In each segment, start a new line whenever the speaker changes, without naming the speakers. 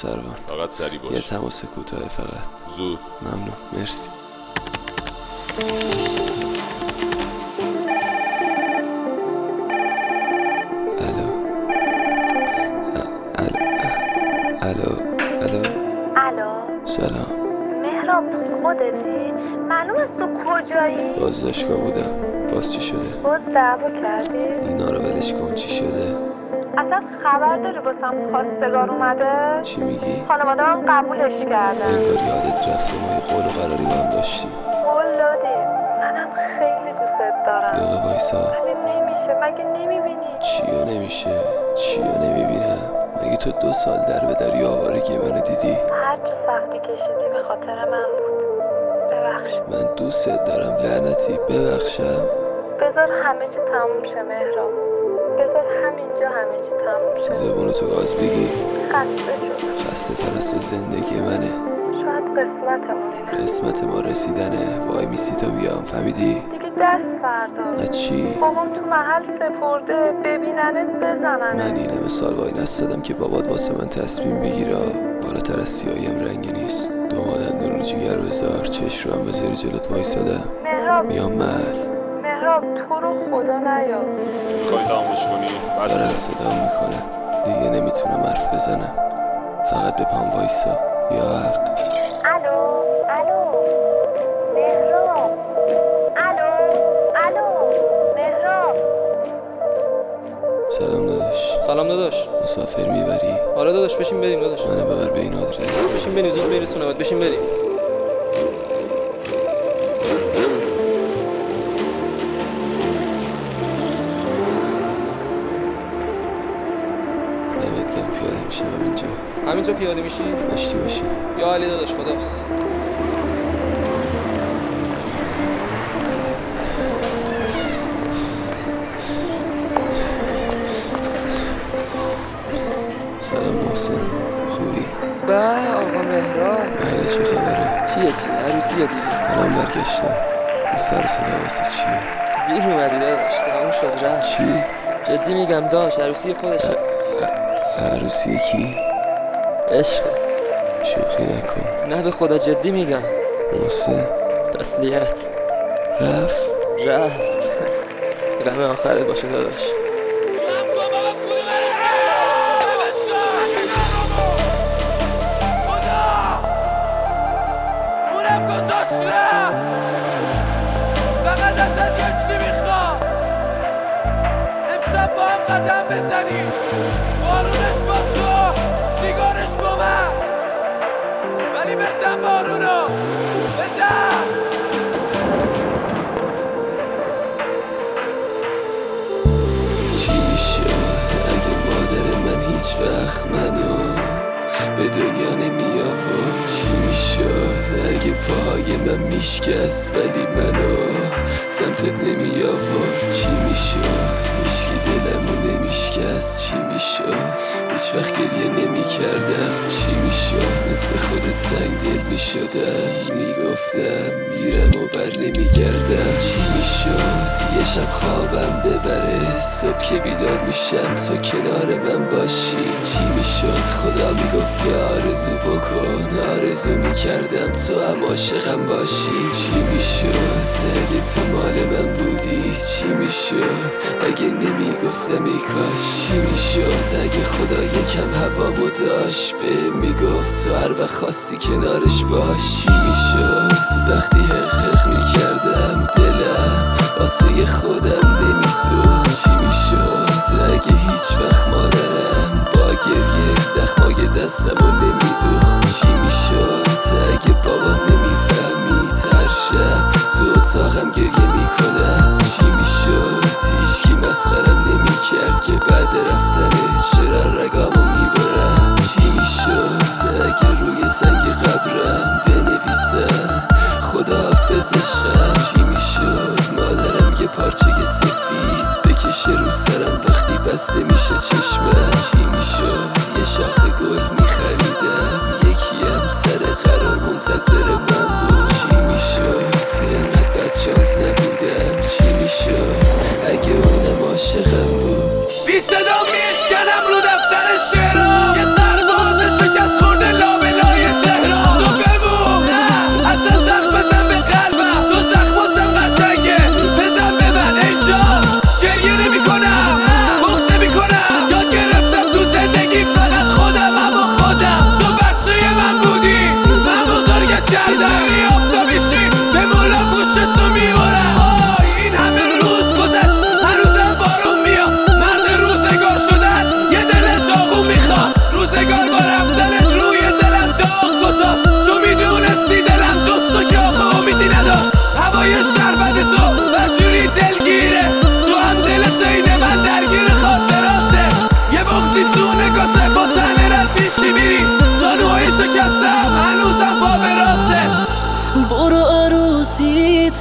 سروان.
فقط سری باش.
یه تماس کوتاه فقط.
زود.
ممنون. مرسی.
الو
سلام.
مهراب خودتی؟ معلوم است تو کجایی؟
بازداشتگاه بودم. باز چی شده؟
باز دعوا کردی؟
اینا رو ولش کن. چی شده؟
اصلا خبر داری واسم خواستگار اومده؟
چی میگی؟
خانواده من قبولش کردن.
انگار یادت رفته ما یه قول و قراری با هم داشتیم.
قول دادیم. منم خیلی دوست دارم.
یه آقا وایسا.
ولی نمیشه. مگه نمیبینی؟
چیو نمیشه؟ چیو نمیبینم؟ مگه تو 2 سال در به در آوارگی منو دیدی؟
هر چه سختی کشیدی به خاطر من بود. ببخش.
من دوستت دارم لعنتی. ببخشم.
بذار همه چی تموم شه مهراب. بذار همینجا همه چی تموم شه.
زبونتو گاز بگی.
خسته شدم.
خسته تر از تو زندگی منه.
شاید قسمتمون اینه.
قسمت ما رسیدنه. وای میسی تا بیام. فهمیدی؟
دیگه دست بردار.
نه چی؟
بابام تو محل سپرده. ببیننت بزنن.
من این همه سال وای نستادم که بابات واسه من تصمیم بگیره. بالاتر از سیاهیم رنگی نیست. دومادن رو جیگر بذار. چش رو هم بذاری جلوت وایسادم.
مهراب
میام محل.
مهراب تو رو خدا نیا.
میخوای تمامش کنی؟
داره
بسه.
صدام میکنه. دیگه نمیتونم حرف بزنم. فقط به پام وایسا. یا حق.
الو مهراب. الو مهراب.
سلام داداش.
سلام داداش.
مسافر میبری؟
آره داداش بشین بریم داداش.
منو ببر به این آدرس.
بشین بریم زود برسونه. بشین بریم.
نمید گم پیاده میشم
همینجا پیاده میشی؟
داشتی باشی.
یا علی داداش خداحافظ.
سلام محسن. خوبی؟
به آقا مهراب.
محله چه خبره؟
چیه عروسیه دیگه.
الان برگشتم. این سر صدا واسه چیه؟
دیر اومدی داداش. تموم شد رفت.
چی؟
جدی میگم داش عروسی خودشه.
عروسی کی؟
عشقت.
شوخی نکن.
نه به خدا جدی میگم.
محسن
تسلیت.
رفت.
غم آخرت باشه داداش.
فقط ازت یه چی میخوام. امشب با هم قدم بزنیم. بارونش با تو، سیگارش با من. ولی بزن بارونو. بزن.
چی میشد اگه مادر من هیچ وقت منو به دنیا نمی آورد؟ چی میشد اگه پاهای من میشکست ولی منو سمتت نمی آورد؟ چی میشد هیچکی دلمو نمیشکست؟ چی میشد هیچ وقت گریه نمی کردم؟ چی میشد مثل خودت سنگ دل میشدم؟ میگفتم میرم و بر نمی گردم. چی میشد یه شب خوابم ببره صبح که بیدار میشم تو کنار من باشی؟ چی میشد خدا میگفت یا آرزو بکن؟ آرزو میکردم تو هم عاشقم باشی. چی میشد اگه تو مال من بودی؟ چی میشد اگه نمیگفتم ای کاش؟ چی میشد اگه خدا یکم هوامو داشت به میگفت تو هر وقت خواستی کنارش باش؟ چی میشد وقتی حق میکردم دلم واسه خودم نمیسوخت؟ چی میشد اگه هیچ وقت مادرم با گریه زخمای دستمو نمیدوخت؟ چی میشد اگه بابام نمیفهمید هر شب تو اتاقم گریه میکنم؟ چی میشد هیچکی مسخرم نمیکرد که بعد رفتنت چرا رگامو میبرم؟ چی میشد اگه روی سنگ قبرم بنویسن خداحافظ عشقم؟ چی میشد مادرم یه پارچه سفید بکشه رو سرم وقتی بسته میشه چشمم؟ چی میشد یه شاخه گل میخریدم یکی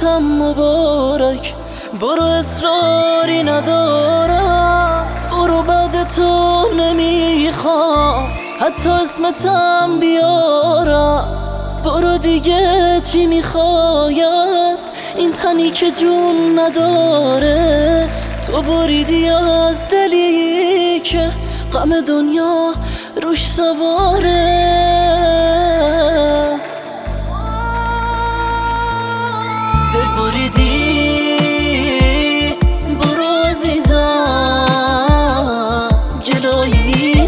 قسمتم مبارک. برو اصراری ندارم، برو بعد تو نمیخوام حتی اسمتم بیارم. برو دیگه چی میخوای از این تنی که جون نداره؟ تو بریدی از دلی که غم دنیا روش سواره. دل بریدی، برو عزیزم گلایی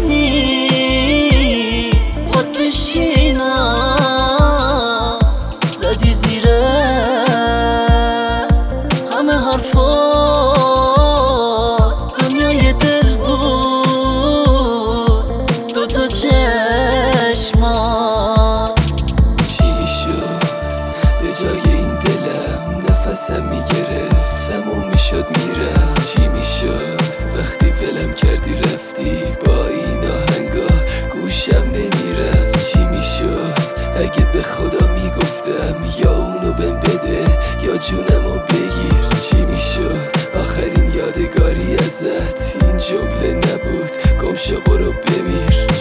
نیست باد بشینم. زدی زیره همه حرفات، دنیای دل بود دوتا چشمات.
چی میشد به جای این دلم نفسم میگرفت تموم میشد میرفت؟ چی میشد وقتی ولم کردی رفتی با این آهنگا گوشم نمیرفت؟ چی میشد اگه به خدا میگفتم یا اونو بهم بده یا جونمو بگیر؟ چی میشد آخرین یادگاری ازت این جمله نبود؟ گم شو برو بمیر.